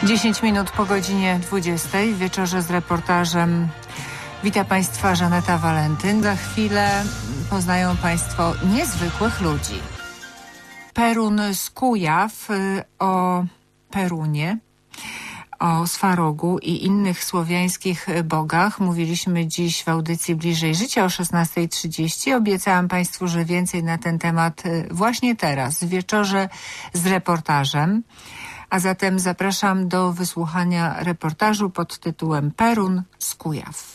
10 minut po godzinie 20 w wieczorze z reportażem wita Państwa Żaneta Walentyn. Za chwilę poznają Państwo niezwykłych ludzi. Perun z Kujaw, o Perunie, o Swarogu i innych słowiańskich bogach mówiliśmy dziś w audycji Bliżej Życia o 16:30. Obiecałam Państwu, że więcej na ten temat właśnie teraz, w wieczorze z reportażem. A zatem zapraszam do wysłuchania reportażu pod tytułem Perun z Kujaw.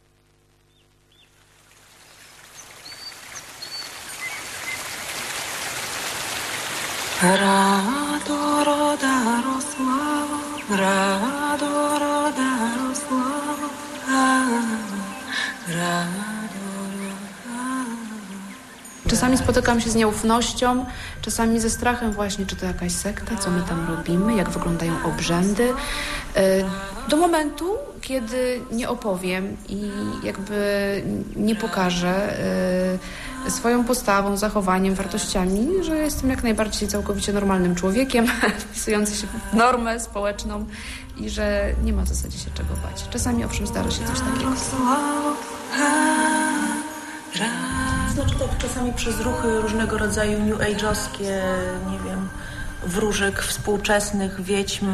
Czasami spotykam się z nieufnością, czasami ze strachem właśnie, czy to jakaś sekta, co my tam robimy, jak wyglądają obrzędy. Do momentu, kiedy nie opowiem i jakby nie pokażę swoją postawą, zachowaniem, wartościami, że jestem jak najbardziej całkowicie normalnym człowiekiem, wpisujący się w normę społeczną i że nie ma w zasadzie się czego bać. Czasami owszem zdarza się coś takiego. Znaczy tak, czasami przez ruchy różnego rodzaju new age'owskie, nie wiem, wróżek współczesnych, wiedźm,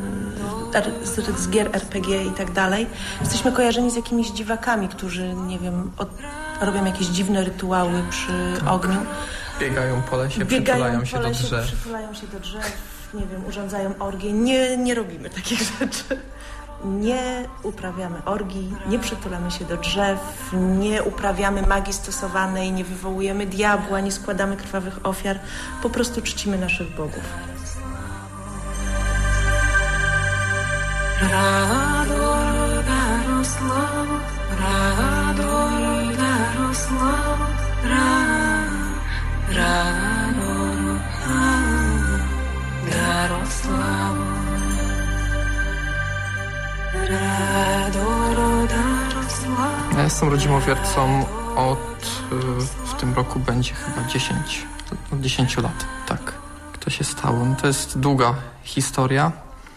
z gier RPG i tak dalej. Jesteśmy kojarzeni z jakimiś dziwakami, którzy, nie wiem, robią jakieś dziwne rytuały przy ogniu. Biegają po lesie, przytulają się do drzew, nie wiem, urządzają orgie. Nie robimy takich rzeczy. Nie uprawiamy orgii, nie przytulamy się do drzew, nie uprawiamy magii stosowanej, nie wywołujemy diabła, nie składamy krwawych ofiar. Po prostu czcimy naszych bogów. Ja jestem rodzimowiercą w tym roku będzie chyba 10 lat, tak. To się stało. No to jest długa historia.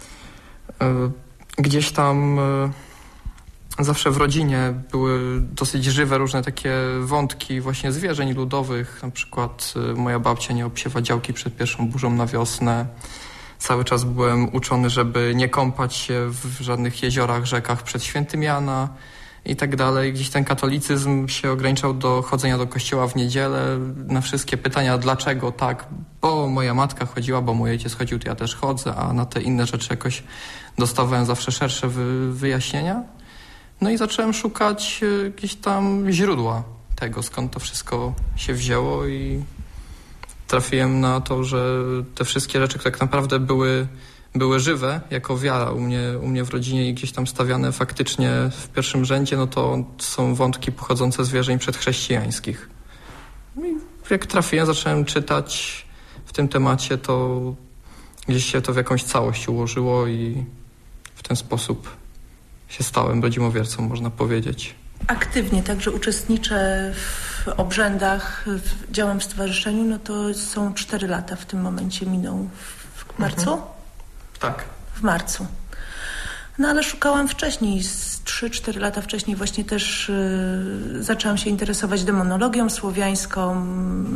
Gdzieś tam zawsze w rodzinie były dosyć żywe różne takie wątki właśnie zwierzeń ludowych. Na przykład moja babcia nie obsiewa działki przed pierwszą burzą na wiosnę. Cały czas byłem uczony, żeby nie kąpać się w żadnych jeziorach, rzekach przed świętym Jana i tak dalej. Gdzieś ten katolicyzm się ograniczał do chodzenia do kościoła w niedzielę. Na wszystkie pytania dlaczego tak, bo moja matka chodziła, bo mój ojciec chodził, to ja też chodzę, a na te inne rzeczy jakoś dostawałem zawsze szersze wyjaśnienia. No i zacząłem szukać jakieś tam źródła tego, skąd to wszystko się wzięło i trafiłem na to, że te wszystkie rzeczy, które tak naprawdę były żywe jako wiara u mnie w rodzinie i gdzieś tam stawiane faktycznie w pierwszym rzędzie, no to są wątki pochodzące z wierzeń przedchrześcijańskich. I jak trafiłem, zacząłem czytać w tym temacie, to gdzieś się to w jakąś całość ułożyło i w ten sposób się stałem rodzimowiercą, można powiedzieć. Aktywnie także uczestniczę w obrzędach, działam w stowarzyszeniu, no to są 4 lata w tym momencie miną w marcu? Tak. W marcu. No ale szukałam wcześniej, z 3-4 lata wcześniej właśnie też zaczęłam się interesować demonologią słowiańską.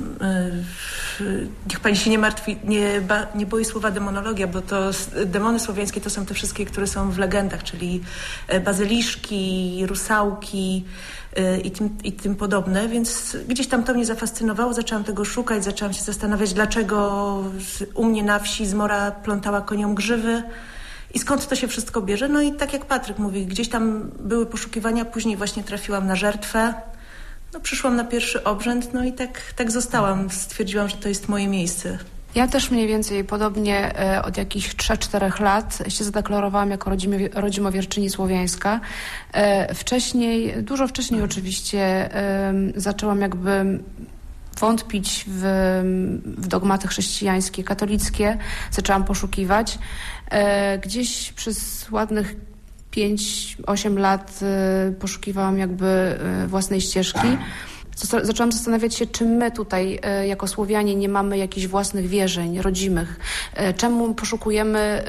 Niech pani się nie martwi, nie boi słowa demonologia, bo to demony słowiańskie to są te wszystkie, które są w legendach, czyli bazyliszki, rusałki i tym podobne, więc gdzieś tam to mnie zafascynowało, zaczęłam tego szukać, zaczęłam się zastanawiać, dlaczego u mnie na wsi zmora plątała koniom grzywy. I skąd to się wszystko bierze? No i tak jak Patryk mówi, gdzieś tam były poszukiwania, później właśnie trafiłam na żertwę, no przyszłam na pierwszy obrzęd, no i tak zostałam. Stwierdziłam, że to jest moje miejsce. Ja też mniej więcej podobnie od jakichś 3-4 lat się zadeklarowałam jako rodzimowierczyni słowiańska. Dużo wcześniej oczywiście zaczęłam jakby wątpić w dogmaty chrześcijańskie, katolickie. Zaczęłam poszukiwać. Gdzieś przez ładnych 5-8 lat poszukiwałam jakby własnej ścieżki. zaczęłam zastanawiać się, czy my tutaj jako Słowianie nie mamy jakichś własnych wierzeń rodzimych. Czemu poszukujemy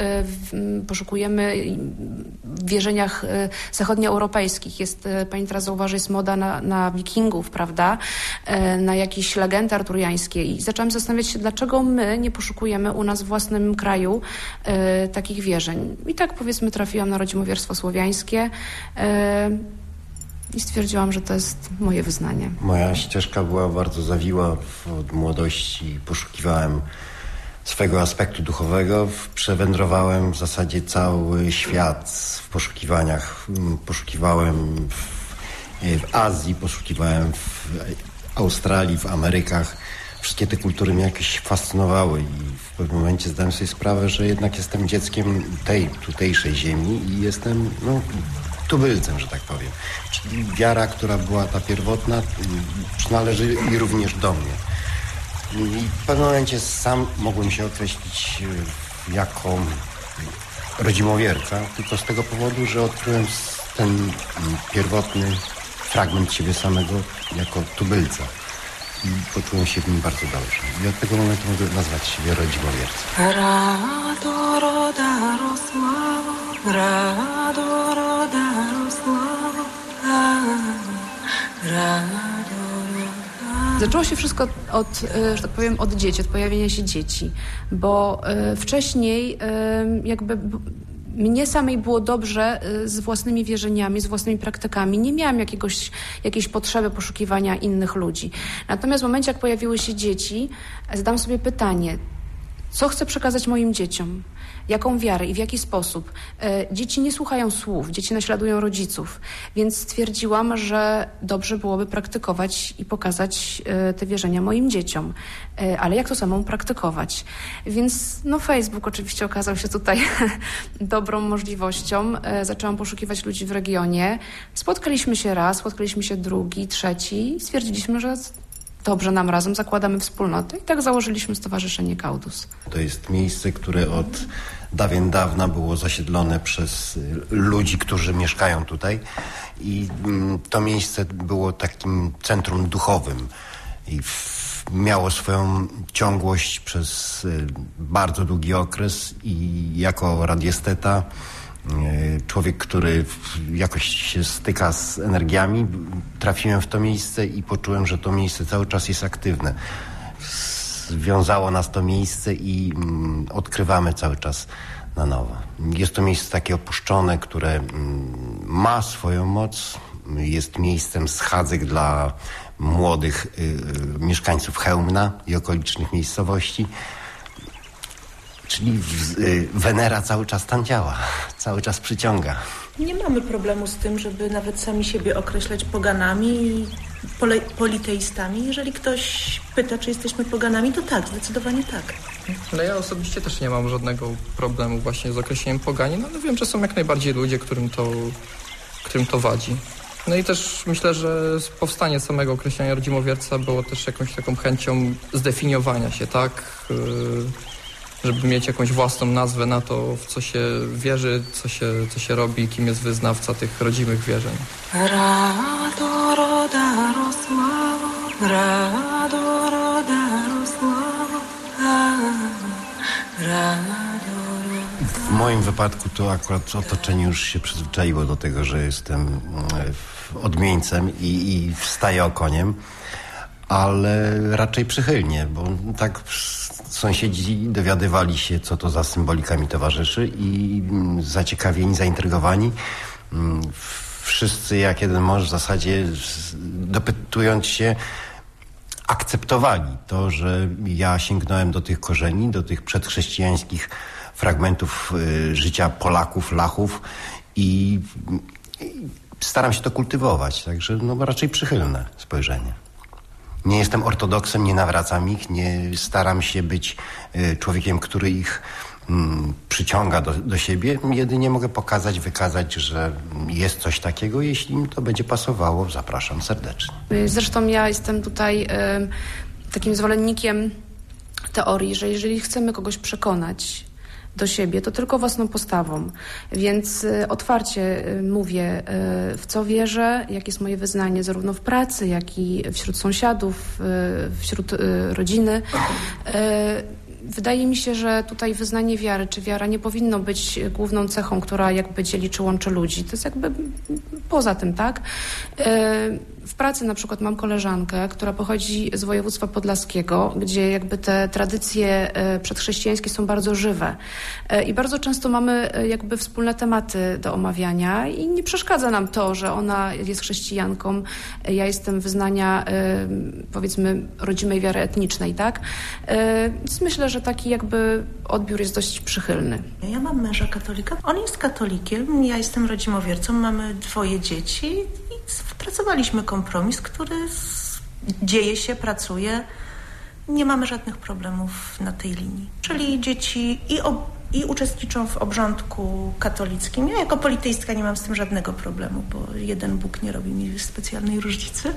w wierzeniach zachodnioeuropejskich. Pani teraz zauważy, jest moda na wikingów, prawda? Na jakieś legendy arturiańskie. I zaczęłam zastanawiać się, dlaczego my nie poszukujemy u nas w własnym kraju takich wierzeń. I tak, powiedzmy, trafiłam na rodzimowierstwo słowiańskie i stwierdziłam, że to jest moje wyznanie. Moja ścieżka była bardzo zawiła od młodości. Poszukiwałem swego aspektu duchowego. Przewędrowałem w zasadzie cały świat w poszukiwaniach. Poszukiwałem w Azji, poszukiwałem w Australii, w Amerykach. Wszystkie te kultury mnie jakoś fascynowały i w pewnym momencie zdałem sobie sprawę, że jednak jestem dzieckiem tej tutejszej ziemi i jestem tubylcem, że tak powiem. Czyli wiara, która była ta pierwotna, przynależy i również do mnie. I w pewnym momencie sam mogłem się określić jako rodzimowierca, tylko z tego powodu, że odkryłem ten pierwotny fragment siebie samego jako tubylca. I poczułem się w nim bardzo dobrze. I od tego momentu mogę nazwać siebie rodzimowiercą. Zaczęło się wszystko od, że tak powiem, od dzieci, od pojawienia się dzieci, bo wcześniej jakby mnie samej było dobrze z własnymi wierzeniami, z własnymi praktykami. Nie miałam jakiejś potrzeby poszukiwania innych ludzi. Natomiast w momencie, jak pojawiły się dzieci, zadam sobie pytanie, co chcę przekazać moim dzieciom? Jaką wiarę i w jaki sposób? Dzieci nie słuchają słów, dzieci naśladują rodziców, więc stwierdziłam, że dobrze byłoby praktykować i pokazać te wierzenia moim dzieciom. Ale jak to samą praktykować? Więc Facebook oczywiście okazał się tutaj dobrą możliwością. Zaczęłam poszukiwać ludzi w regionie. Spotkaliśmy się raz, spotkaliśmy się drugi, trzeci i stwierdziliśmy, że dobrze nam razem, zakładamy wspólnotę i tak założyliśmy Stowarzyszenie Kaudus. To jest miejsce, które od dawien dawna było zasiedlone przez ludzi, którzy mieszkają tutaj i to miejsce było takim centrum duchowym i miało swoją ciągłość przez bardzo długi okres i jako radiesteta, człowiek, który jakoś się styka z energiami, trafiłem w to miejsce i poczułem, że to miejsce cały czas jest aktywne. Związało nas to miejsce i odkrywamy cały czas na nowo. Jest to miejsce takie opuszczone, które ma swoją moc. Jest miejscem schadzek dla młodych mieszkańców Chełmna i okolicznych miejscowości. Czyli Wenera cały czas tam działa, cały czas przyciąga. Nie mamy problemu z tym, żeby nawet sami siebie określać poganami i politeistami. Jeżeli ktoś pyta, czy jesteśmy poganami, to tak, zdecydowanie tak. No ja osobiście też nie mam żadnego problemu właśnie z określeniem pogani, no ale wiem, że są jak najbardziej ludzie, którym to wadzi. No i też myślę, że powstanie samego określenia rodzimowierca było też jakąś taką chęcią zdefiniowania się, tak? Żeby mieć jakąś własną nazwę na to, w co się wierzy, co się robi, kim jest wyznawca tych rodzimych wierzeń. W moim wypadku to akurat otoczenie już się przyzwyczaiło do tego, że jestem odmieńcem i wstaję okoniem, ale raczej przychylnie, bo tak sąsiedzi dowiadywali się, co to za symbolika mi towarzyszy i zaciekawieni, zaintrygowani. Wszyscy jak jeden mąż w zasadzie dopytując się akceptowali to, że ja sięgnąłem do tych korzeni, do tych przedchrześcijańskich fragmentów życia Polaków, Lachów i staram się to kultywować, także raczej przychylne spojrzenie. Nie jestem ortodoksem, nie nawracam ich, nie staram się być człowiekiem, który ich przyciąga do siebie. Jedynie mogę wykazać, że jest coś takiego. Jeśli im to będzie pasowało, zapraszam serdecznie. Zresztą ja jestem tutaj takim zwolennikiem teorii, że jeżeli chcemy kogoś przekonać, do siebie, to tylko własną postawą. Więc otwarcie mówię, w co wierzę, jakie jest moje wyznanie zarówno w pracy, jak i wśród sąsiadów, wśród rodziny. Wydaje mi się, że tutaj wyznanie wiary, czy wiara nie powinno być główną cechą, która jakby dzieli czy łączy ludzi. To jest jakby poza tym, tak? W pracy na przykład mam koleżankę, która pochodzi z województwa podlaskiego, gdzie jakby te tradycje przedchrześcijańskie są bardzo żywe. I bardzo często mamy jakby wspólne tematy do omawiania i nie przeszkadza nam to, że ona jest chrześcijanką, ja jestem wyznania powiedzmy rodzimej wiary etnicznej, tak? Więc myślę, że taki jakby odbiór jest dość przychylny. Ja mam męża katolika, on jest katolikiem, ja jestem rodzimowiercą, mamy 2 dzieci i wypracowaliśmy kompromis, który dzieje się, pracuje. Nie mamy żadnych problemów na tej linii. Czyli dzieci i uczestniczą w obrządku katolickim. Ja jako politeistka nie mam z tym żadnego problemu, bo jeden Bóg nie robi mi specjalnej różnicy.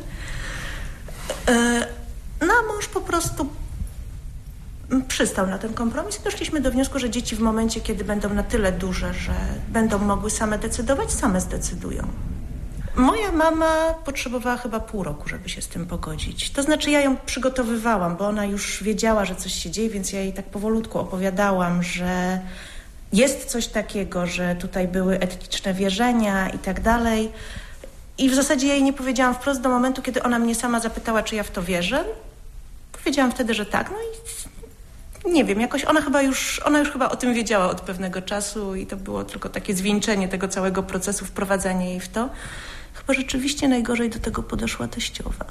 No a mąż po prostu przystał na ten kompromis i doszliśmy do wniosku, że dzieci w momencie, kiedy będą na tyle duże, że będą mogły same decydować, same zdecydują. Moja mama potrzebowała chyba pół roku, żeby się z tym pogodzić. To znaczy ja ją przygotowywałam, bo ona już wiedziała, że coś się dzieje, więc ja jej tak powolutku opowiadałam, że jest coś takiego, że tutaj były etniczne wierzenia i tak dalej. I w zasadzie ja jej nie powiedziałam wprost do momentu, kiedy ona mnie sama zapytała, czy ja w to wierzę. Powiedziałam wtedy, że tak. No i nie wiem, jakoś ona już chyba o tym wiedziała od pewnego czasu i to było tylko takie zwieńczenie tego całego procesu, wprowadzanie jej w to. Chyba rzeczywiście najgorzej do tego podeszła teściowa.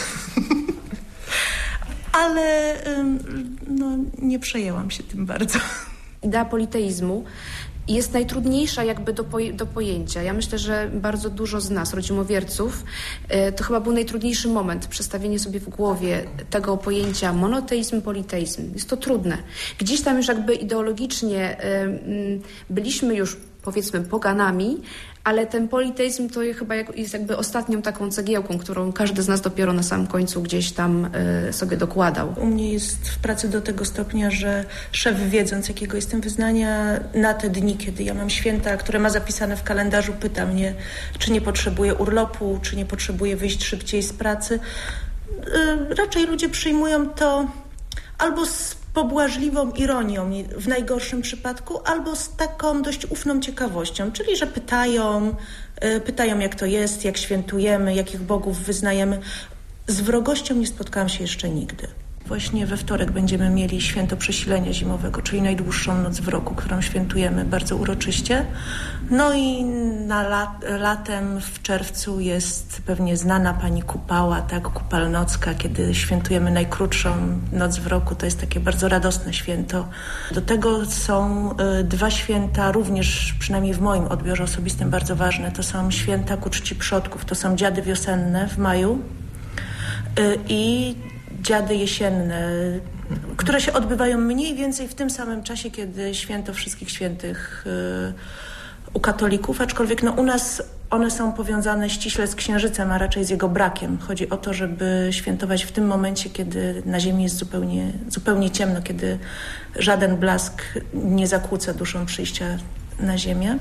Ale nie przejęłam się tym bardzo. Idea politeizmu jest najtrudniejsza jakby do pojęcia. Ja myślę, że bardzo dużo z nas, rodzimowierców, to chyba był najtrudniejszy moment, przestawienie sobie w głowie tego pojęcia monoteizm, politeizm. Jest to trudne. Gdzieś tam już jakby ideologicznie byliśmy już powiedzmy poganami, ale ten politeizm to chyba jest jakby ostatnią taką cegiełką, którą każdy z nas dopiero na samym końcu gdzieś tam sobie dokładał. U mnie jest w pracy do tego stopnia, że szef, wiedząc jakiego jestem wyznania, na te dni, kiedy ja mam święta, które ma zapisane w kalendarzu, pyta mnie, czy nie potrzebuję urlopu, czy nie potrzebuję wyjść szybciej z pracy. Raczej ludzie przyjmują to albo z pobłażliwą ironią w najgorszym przypadku, albo z taką dość ufną ciekawością, czyli że pytają jak to jest, jak świętujemy, jakich bogów wyznajemy. Z wrogością nie spotkałam się jeszcze nigdy. Właśnie we wtorek będziemy mieli święto przesilenia zimowego, czyli najdłuższą noc w roku, którą świętujemy bardzo uroczyście. No i latem w czerwcu jest pewnie znana pani Kupała, tak, Kupalnocka, kiedy świętujemy najkrótszą noc w roku. To jest takie bardzo radosne święto. Do tego są 2 święta, również przynajmniej w moim odbiorze osobistym bardzo ważne. To są święta ku czci przodków, to są dziady wiosenne w maju i dziady jesienne, które się odbywają mniej więcej w tym samym czasie, kiedy święto Wszystkich Świętych u katolików, aczkolwiek u nas one są powiązane ściśle z Księżycem, a raczej z jego brakiem. Chodzi o to, żeby świętować w tym momencie, kiedy na ziemi jest zupełnie ciemno, kiedy żaden blask nie zakłóca duszą przyjścia na ziemię.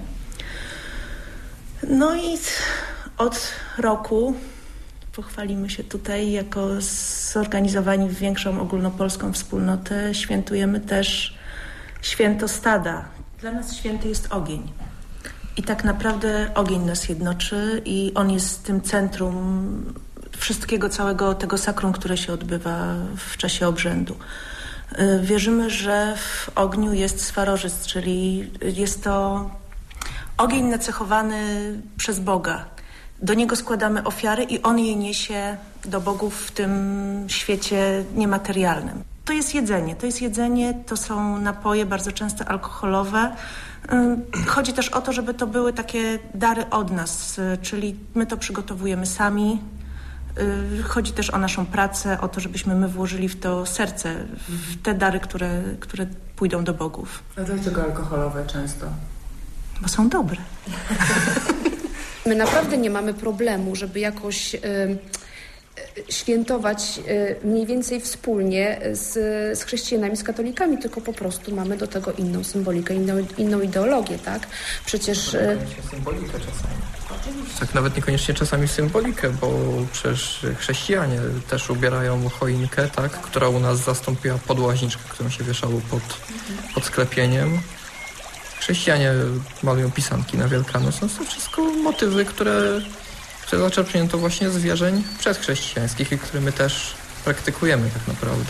No i od roku pochwalimy się tutaj jako zorganizowani w większą ogólnopolską wspólnotę. Świętujemy też święto stada. Dla nas święty jest ogień. I tak naprawdę ogień nas jednoczy i on jest tym centrum wszystkiego, całego tego sakrum, które się odbywa w czasie obrzędu. Wierzymy, że w ogniu jest swarożyc, czyli jest to ogień nacechowany przez Boga. Do niego składamy ofiary i on je niesie do bogów w tym świecie niematerialnym. To jest jedzenie, to są napoje, bardzo często alkoholowe. Chodzi też o to, żeby to były takie dary od nas, czyli my to przygotowujemy sami. Chodzi też o naszą pracę, o to, żebyśmy my włożyli w to serce, w te dary, które pójdą do bogów. A dlaczego alkoholowe często? Bo są dobre. My naprawdę nie mamy problemu, żeby jakoś świętować mniej więcej wspólnie z chrześcijanami, z katolikami, tylko po prostu mamy do tego inną symbolikę, inną ideologię, tak? Przecież... symbolikę czasami. Tak, nawet niekoniecznie czasami symbolikę, bo przecież chrześcijanie też ubierają choinkę, tak, która u nas zastąpiła podłaziczkę, którą się wieszało pod sklepieniem. Chrześcijanie malują pisanki na Wielkanoc. No, to są wszystko motywy, które zaczerpnięto właśnie z wierzeń przedchrześcijańskich i które my też praktykujemy tak naprawdę.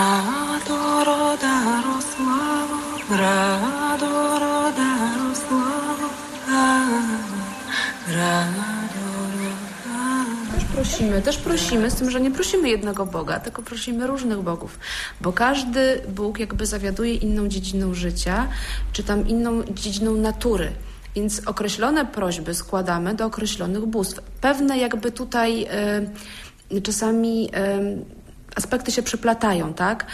Też prosimy, z tym, że nie prosimy jednego Boga, tylko prosimy różnych bogów, bo każdy Bóg jakby zawiaduje inną dziedziną życia, czy tam inną dziedziną natury. Więc określone prośby składamy do określonych bóstw. Pewne jakby tutaj czasami aspekty się przeplatają, tak?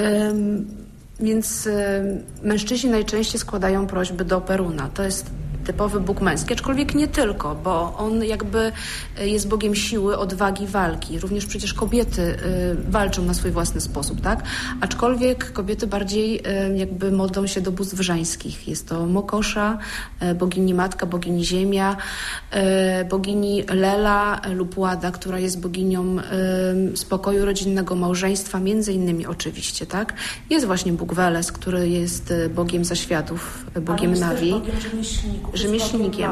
Więc mężczyźni najczęściej składają prośby do Peruna. To jest typowy Bóg męski, aczkolwiek nie tylko, bo on jakby jest Bogiem siły, odwagi, walki. Również przecież kobiety walczą na swój własny sposób, tak? Aczkolwiek kobiety bardziej jakby modlą się do bóstw żeńskich. Jest to Mokosza, bogini Matka, bogini Ziemia, bogini Lela lub Łada, która jest boginią spokoju rodzinnego, małżeństwa, między innymi oczywiście, tak? Jest właśnie Bóg Weles, który jest Bogiem zaświatów, Bogiem Nawi. Rzemieślnikiem,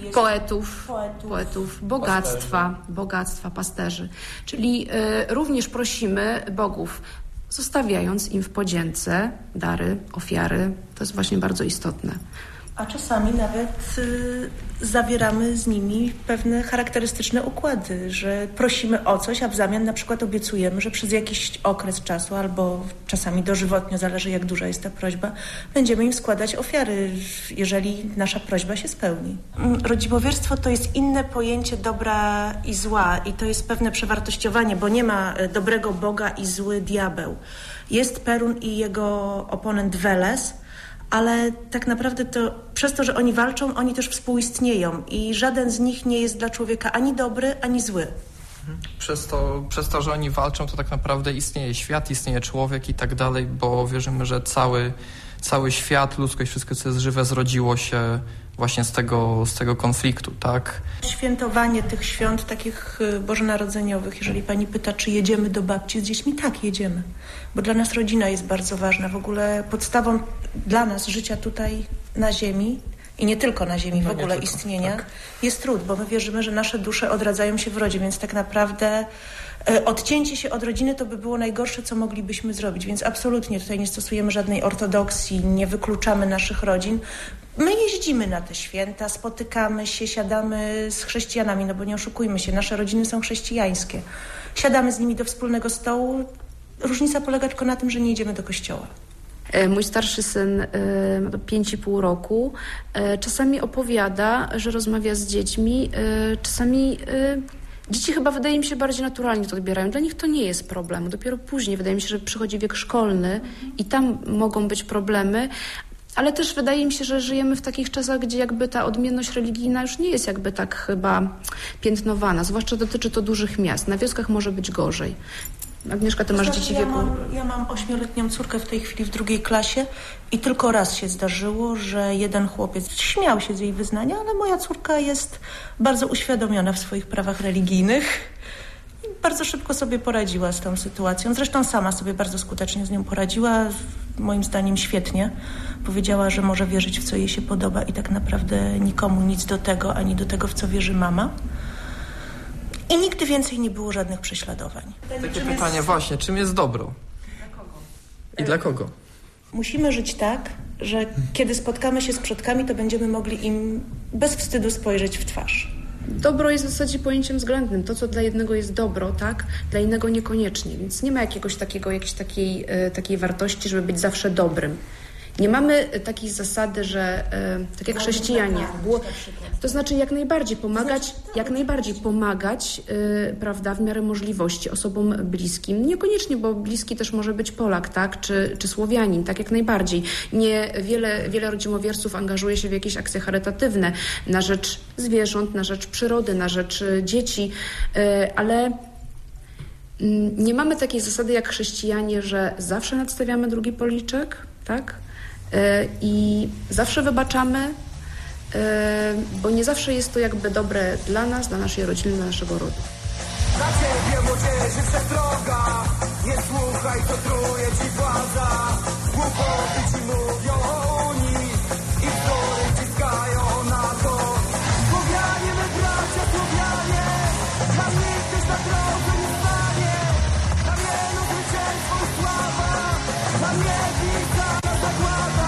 poetów, bogactwa, pasterzy. Czyli również prosimy bogów, zostawiając im w podzięce dary, ofiary. To jest właśnie bardzo istotne. A czasami nawet zawieramy z nimi pewne charakterystyczne układy, że prosimy o coś, a w zamian na przykład obiecujemy, że przez jakiś okres czasu albo czasami dożywotnio, zależy jak duża jest ta prośba, będziemy im składać ofiary, jeżeli nasza prośba się spełni. Rodzimowierstwo to jest inne pojęcie dobra i zła i to jest pewne przewartościowanie, bo nie ma dobrego Boga i zły diabeł. Jest Perun i jego oponent Weles, ale tak naprawdę to przez to, że oni walczą, oni też współistnieją i żaden z nich nie jest dla człowieka ani dobry, ani zły. Przez to, że oni walczą, to tak naprawdę istnieje świat, istnieje człowiek i tak dalej, bo wierzymy, że cały świat, ludzkość, wszystko co jest żywe zrodziło się właśnie z tego konfliktu, tak? Świętowanie tych świąt takich bożonarodzeniowych, jeżeli pani pyta, czy jedziemy do babci z dziećmi, tak, jedziemy. Bo dla nas rodzina jest bardzo ważna. W ogóle podstawą dla nas życia tutaj na ziemi i nie tylko na ziemi, w ogóle istnienia, tak, jest trud, bo my wierzymy, że nasze dusze odradzają się w rodzie, więc tak naprawdę odcięcie się od rodziny to by było najgorsze, co moglibyśmy zrobić, więc absolutnie tutaj nie stosujemy żadnej ortodoksji, nie wykluczamy naszych rodzin. My jeździmy na te święta, spotykamy się, siadamy z chrześcijanami, no bo nie oszukujmy się, nasze rodziny są chrześcijańskie. Siadamy z nimi do wspólnego stołu. Różnica polega tylko na tym, że nie idziemy do kościoła. Mój starszy syn ma 5,5 roku. Czasami opowiada, że rozmawia z dziećmi. Czasami dzieci chyba, wydaje mi się, bardziej naturalnie to odbierają. Dla nich to nie jest problem. Dopiero później, wydaje mi się, że przychodzi wiek szkolny i tam mogą być problemy. Ale też wydaje mi się, że żyjemy w takich czasach, gdzie jakby ta odmienność religijna już nie jest jakby tak chyba piętnowana. Zwłaszcza dotyczy to dużych miast. Na wioskach może być gorzej. Agnieszka, ty masz dzieci wieku... Ja mam 8-letnią córkę w tej chwili w 2. klasie i tylko raz się zdarzyło, że jeden chłopiec śmiał się z jej wyznania, ale moja córka jest bardzo uświadomiona w swoich prawach religijnych. Bardzo szybko sobie poradziła z tą sytuacją. Zresztą sama sobie bardzo skutecznie z nią poradziła. Moim zdaniem świetnie. Powiedziała, że może wierzyć w co jej się podoba i tak naprawdę nikomu nic do tego, ani do tego, w co wierzy mama. I nigdy więcej nie było żadnych prześladowań. Takie pytanie właśnie, czym jest dobro? Dla kogo? I dla kogo? Musimy żyć tak, że kiedy spotkamy się z przodkami, to będziemy mogli im bez wstydu spojrzeć w twarz. Dobro jest w zasadzie pojęciem względnym. To, co dla jednego jest dobro, tak, dla innego niekoniecznie. Więc nie ma jakiejś takiej wartości, żeby być zawsze dobrym. Nie mamy takiej zasady, że tak jak chrześcijanie, to znaczy jak najbardziej pomagać, prawda, w miarę możliwości osobom bliskim. Niekoniecznie, bo bliski też może być Polak, tak, czy Słowianin, tak jak najbardziej. Wiele rodzimowierców angażuje się w jakieś akcje charytatywne na rzecz zwierząt, na rzecz przyrody, na rzecz dzieci, ale Nie mamy takiej zasady jak chrześcijanie, że zawsze nadstawiamy drugi policzek, tak? I zawsze wybaczamy, bo nie zawsze jest to jakby dobre dla nas, dla naszej rodziny, dla naszego rodu. Dla ciebie młodzieży przestroga, nie słuchaj, co truje ci władza. Głupoty ci mówią o Unii i wzory wciskają na to. Słowianie, my bracia Słowianie, dla mnie też na drodze nie stanie. Dla wielu zwycięstwo i sława, dla mnie pisana zagłada.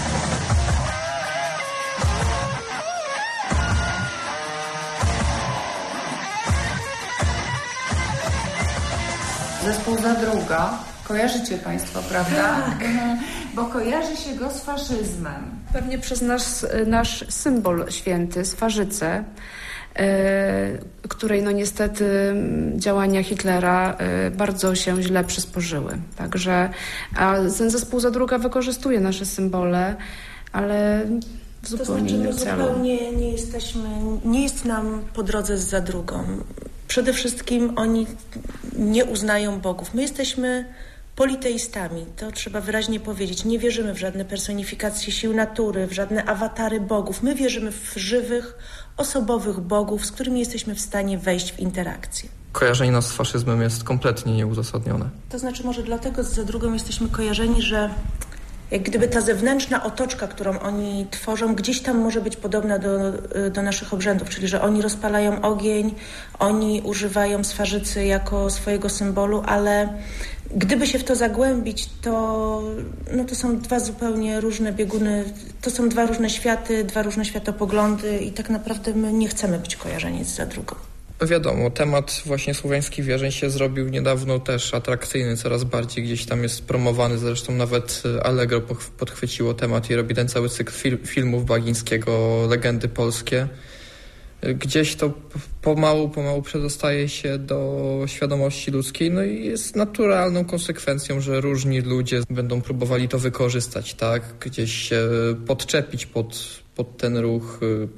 Zespół Zadruga. Kojarzycie Państwo, prawda? Tak. Bo kojarzy się go z faszyzmem. Pewnie przez nasz symbol święty, Swarzycę, której no niestety działania Hitlera bardzo się źle przysporzyły. Także ten zespół Zadruga wykorzystuje nasze symbole, ale w zupełnie innym celu. Zupełnie nie jest nam po drodze z Zadrugą. Przede wszystkim oni nie uznają bogów. My jesteśmy politeistami, to trzeba wyraźnie powiedzieć. Nie wierzymy w żadne personifikacje sił natury, w żadne awatary bogów. My wierzymy w żywych, osobowych bogów, z którymi jesteśmy w stanie wejść w interakcję. Kojarzenie nas z faszyzmem jest kompletnie nieuzasadnione. To znaczy może dlatego z Zadrugą jesteśmy kojarzeni, że jak gdyby ta zewnętrzna otoczka, którą oni tworzą, gdzieś tam może być podobna do naszych obrzędów, czyli że oni rozpalają ogień, oni używają swarzycy jako swojego symbolu, ale gdyby się w to zagłębić, to są dwa zupełnie różne bieguny, to są dwa różne światy, dwa różne światopoglądy i tak naprawdę my nie chcemy być kojarzeni z Zadrugą. Wiadomo, temat właśnie słowiańskich wierzeń się zrobił niedawno też atrakcyjny, coraz bardziej gdzieś tam jest promowany, zresztą nawet Allegro podchwyciło temat i robi ten cały cykl filmów Bagińskiego, Legendy polskie. Gdzieś to pomału przedostaje się do świadomości ludzkiej, no i jest naturalną konsekwencją, że różni ludzie będą próbowali to wykorzystać, tak? Gdzieś się podczepić pod ten ruch,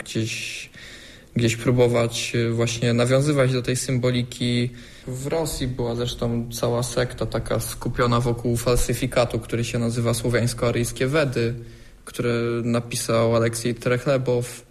gdzieś próbować właśnie nawiązywać do tej symboliki. W Rosji była zresztą cała sekta taka skupiona wokół falsyfikatu, który się nazywa Słowiańsko-Aryjskie Wedy, które napisał Aleksiej Trechlebow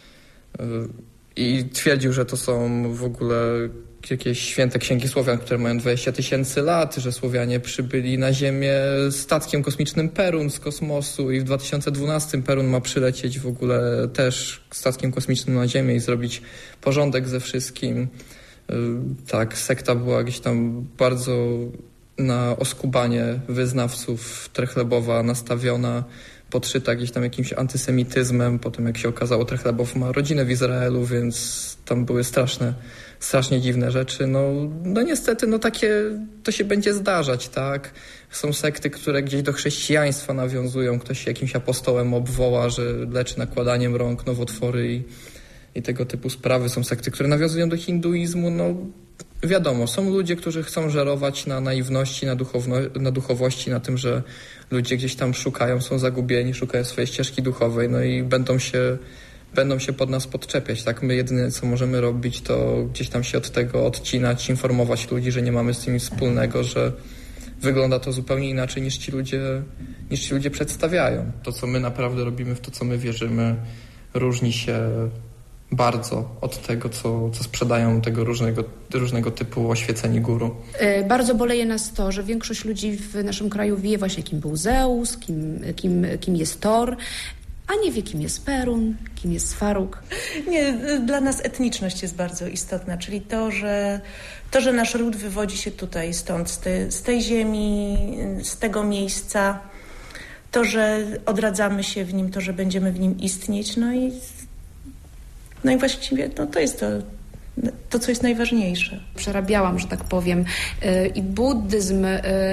i twierdził, że to są w ogóle jakieś święte księgi Słowian, które mają 20 000 lat, że Słowianie przybyli na Ziemię statkiem kosmicznym Perun z kosmosu i w 2012 Perun ma przylecieć w ogóle też statkiem kosmicznym na Ziemię i zrobić porządek ze wszystkim. Tak, sekta była gdzieś tam bardzo na oskubanie wyznawców Trechlebowa nastawiona, podszyta gdzieś tam jakimś antysemityzmem. Potem jak się okazało, Trechlebow ma rodzinę w Izraelu, więc tam były strasznie dziwne rzeczy. No niestety, takie to się będzie zdarzać, tak? Są sekty, które gdzieś do chrześcijaństwa nawiązują. Ktoś się jakimś apostołem obwoła, że leczy nakładaniem rąk, nowotwory i tego typu sprawy. Są sekty, które nawiązują do hinduizmu. Wiadomo, są ludzie, którzy chcą żerować na naiwności, na duchowości, na tym, że ludzie gdzieś tam szukają, są zagubieni, szukają swojej ścieżki duchowej, i będą się pod nas podczepiać, tak? My jedyne, co możemy robić, to gdzieś tam się od tego odcinać, informować ludzi, że nie mamy z tym nic wspólnego, że wygląda to zupełnie inaczej niż ci ludzie przedstawiają. To, co my naprawdę robimy, w to, co my wierzymy, różni się bardzo od tego, co sprzedają tego różnego typu oświeceni guru. Bardzo boleje nas to, że większość ludzi w naszym kraju wie właśnie, kim był Zeus, kim jest Thor, a nie wie, kim jest Perun, kim jest Sfaruk. Nie, dla nas etniczność jest bardzo istotna, czyli to, że nasz ród wywodzi się tutaj, stąd, z tej ziemi, z tego miejsca, to, że odradzamy się w nim, to, że będziemy w nim istnieć, no i właściwie to jest to, co jest najważniejsze. Przerabiałam, że tak powiem, i buddyzm,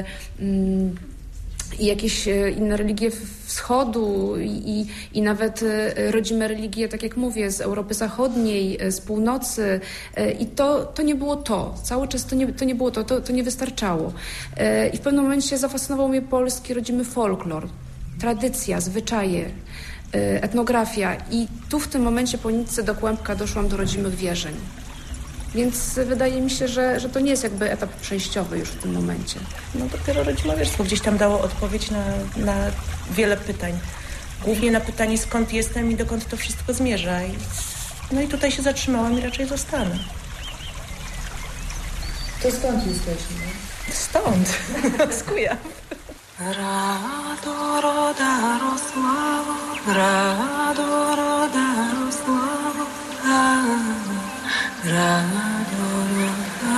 i jakieś inne religie wschodu i nawet rodzime religie, tak jak mówię, z Europy Zachodniej, z północy i to nie było to. Cały czas to nie było to nie wystarczało. I w pewnym momencie zafascynował mnie polski rodzimy folklor, tradycja, zwyczaje, etnografia i tu w tym momencie po nitce do kłębka doszłam do rodzimych wierzeń. Więc wydaje mi się, że to nie jest jakby etap przejściowy już w tym momencie. No dopiero rodzimowierstwo gdzieś tam dało odpowiedź na wiele pytań. Głównie na pytanie, skąd jestem i dokąd to wszystko zmierza. No i tutaj się zatrzymałam i raczej zostanę. To skąd jesteśmy? Stąd, z Kujaw. Radoro Darosławo, Radoro Darosławo, Radoro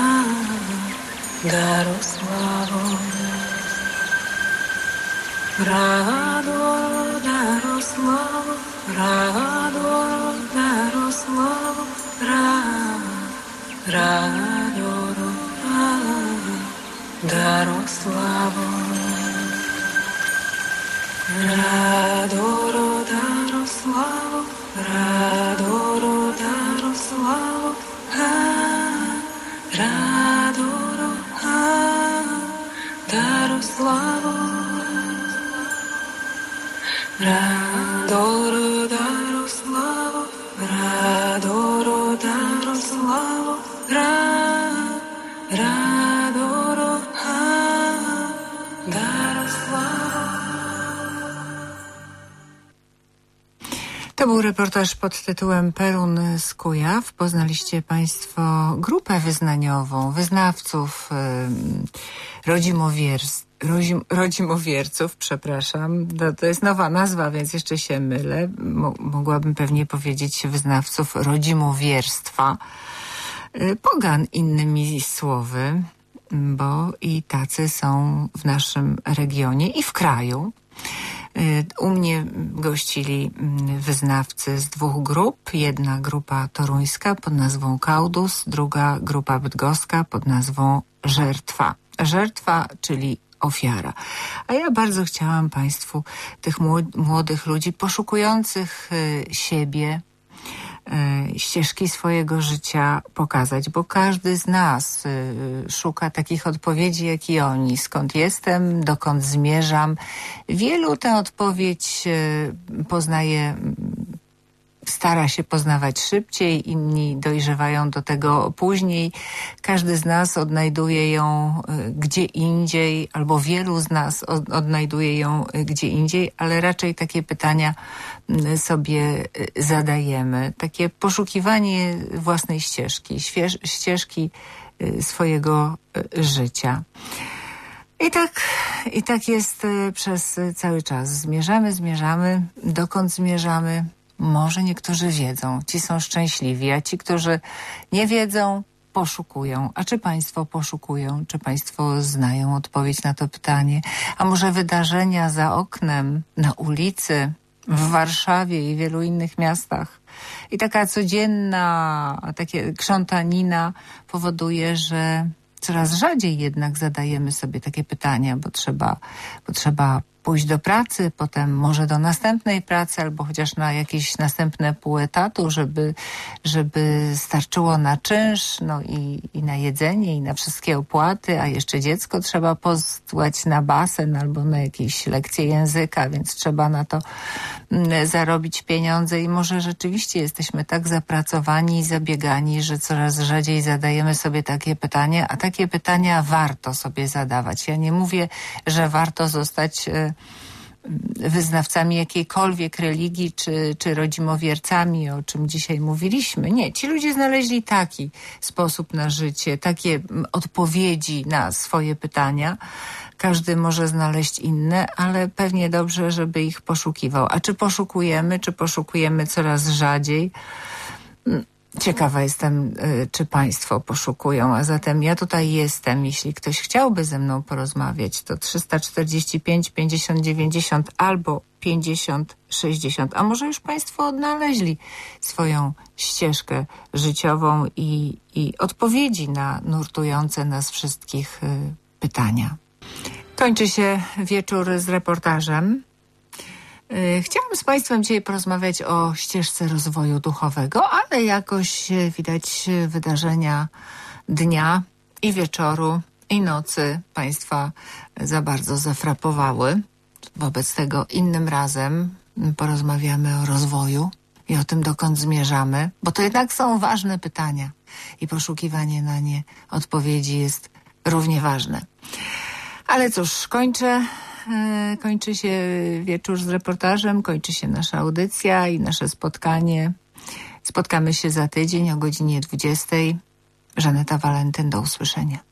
Darosławo, Radoro Darosławo, Radoro Darosławo, Radoro Darosławo, Radoro Darosławo, Radoro Darosławo, Radoro Darosławo, Radoro Darosławo, Radoro Darosławo, Radoro Darosławo. To był reportaż pod tytułem Perun z Kujaw. Poznaliście Państwo grupę wyznaniową, wyznawców rodzimowierców, przepraszam. To jest nowa nazwa, więc jeszcze się mylę. Mogłabym pewnie powiedzieć wyznawców rodzimowierstwa. Pogan innymi słowy, bo i tacy są w naszym regionie i w kraju. U mnie gościli wyznawcy z 2 grup. Jedna grupa toruńska pod nazwą Kaudus, druga grupa bydgoska pod nazwą Żertwa. Żertwa, czyli ofiara. A ja bardzo chciałam Państwu tych młodych ludzi poszukujących siebie, ścieżki swojego życia pokazać, bo każdy z nas szuka takich odpowiedzi jak i oni. Skąd jestem, dokąd zmierzam. Wielu tę odpowiedź poznaje, stara się poznawać szybciej, inni dojrzewają do tego później. Każdy z nas odnajduje ją gdzie indziej, albo wielu z nas odnajduje ją gdzie indziej, ale raczej takie pytania sobie zadajemy. Takie poszukiwanie własnej ścieżki, ścieżki swojego życia. I tak jest przez cały czas. Zmierzamy. Dokąd zmierzamy? Może niektórzy wiedzą, ci są szczęśliwi, a ci, którzy nie wiedzą, poszukują. A czy Państwo poszukują? Czy Państwo znają odpowiedź na to pytanie? A może wydarzenia za oknem, na ulicy, w Warszawie i wielu innych miastach? I taka codzienna, takie krzątanina powoduje, że coraz rzadziej jednak zadajemy sobie takie pytania, bo trzeba pójść do pracy, potem może do następnej pracy, albo chociaż na jakieś następne pół etatu, żeby starczyło na czynsz, no i na jedzenie, i na wszystkie opłaty, a jeszcze dziecko trzeba posłać na basen albo na jakieś lekcje języka, więc trzeba na to zarobić pieniądze i może rzeczywiście jesteśmy tak zapracowani i zabiegani, że coraz rzadziej zadajemy sobie takie pytania, a takie pytania warto sobie zadawać. Ja nie mówię, że warto zostać wyznawcami jakiejkolwiek religii czy rodzimowiercami, o czym dzisiaj mówiliśmy. Nie, ci ludzie znaleźli taki sposób na życie, takie odpowiedzi na swoje pytania. Każdy może znaleźć inne, ale pewnie dobrze, żeby ich poszukiwał. A czy poszukujemy coraz rzadziej? Ciekawa jestem, czy Państwo poszukują, a zatem ja tutaj jestem. Jeśli ktoś chciałby ze mną porozmawiać, to 345 50 90 albo 50 60. A może już Państwo odnaleźli swoją ścieżkę życiową i odpowiedzi na nurtujące nas wszystkich pytania. Kończy się wieczór z reportażem. Chciałam z Państwem dzisiaj porozmawiać o ścieżce rozwoju duchowego, ale jakoś widać wydarzenia dnia i wieczoru i nocy Państwa za bardzo zafrapowały. Wobec tego innym razem porozmawiamy o rozwoju i o tym, dokąd zmierzamy, bo to jednak są ważne pytania i poszukiwanie na nie odpowiedzi jest równie ważne. Ale cóż, kończy się wieczór z reportażem, kończy się nasza audycja i nasze spotkanie. Spotkamy się za tydzień o godzinie 20. Żaneta Walentyn, do usłyszenia.